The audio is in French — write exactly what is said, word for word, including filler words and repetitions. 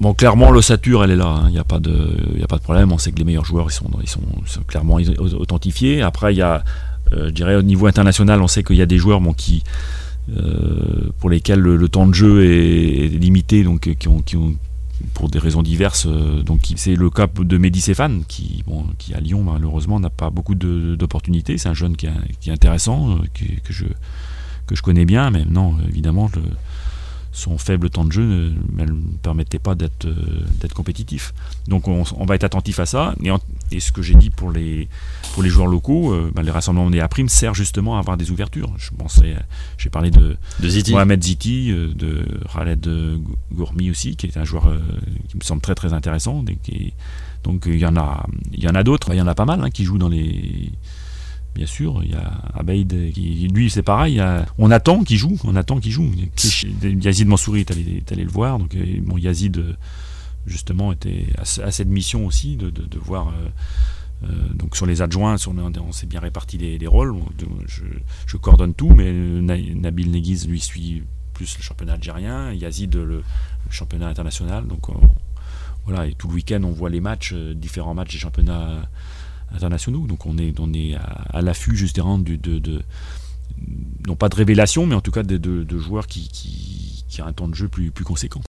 Bon, clairement, l'ossature, elle est là. Il hein. n'y a pas de, il y a pas de problème. On sait que les meilleurs joueurs, ils sont, ils sont, ils sont clairement authentifiés. Après, il y a, euh, je dirais, au niveau international, on sait qu'il y a des joueurs bon, qui, euh, pour lesquels le, le temps de jeu est, est limité, donc qui ont, qui ont, pour des raisons diverses. Euh, donc, c'est le cas de Mehdi Stéphane, qui, bon, qui à Lyon, malheureusement, n'a pas beaucoup de, d'opportunités. C'est un jeune qui, a, qui est intéressant, euh, que, que je, que je connais bien, mais non, évidemment, le, son faible temps de jeu ne, ne permettait pas d'être, euh, d'être compétitif. Donc on, on va être attentif à ça. Et, en, et ce que j'ai dit pour les, pour les joueurs locaux, euh, ben les rassemblements des A-Prime servent justement à avoir des ouvertures. Je pensais, j'ai parlé de, de Ziti. Mohamed Ziti, euh, de Khaled Gourmi aussi, qui est un joueur euh, qui me semble très très intéressant. Et qui, donc il y en a, il y en a d'autres, il y en a pas mal hein, qui jouent dans les... Bien sûr, il y a Abeid qui, lui, c'est pareil. A, on attend qu'il joue, on attend qu'il joue. Yazid Mansouri est allé, est allé le voir. Donc, bon, Yazid, justement, était à, à cette mission aussi de, de, de voir. Euh, donc, sur les adjoints, sur, on s'est bien réparti les, les rôles. Je, je coordonne tout, mais Nabil Neguiz, lui, suit plus le championnat algérien. Yazid, le, le championnat international. Donc, on, voilà, et tout le week-end, on voit les matchs, différents matchs des championnats internationaux, donc on est, on est à, à l'affût justement de, de, de, non pas de révélation, mais en tout cas de, de, de joueurs qui, qui, qui a un temps de jeu plus, plus conséquent.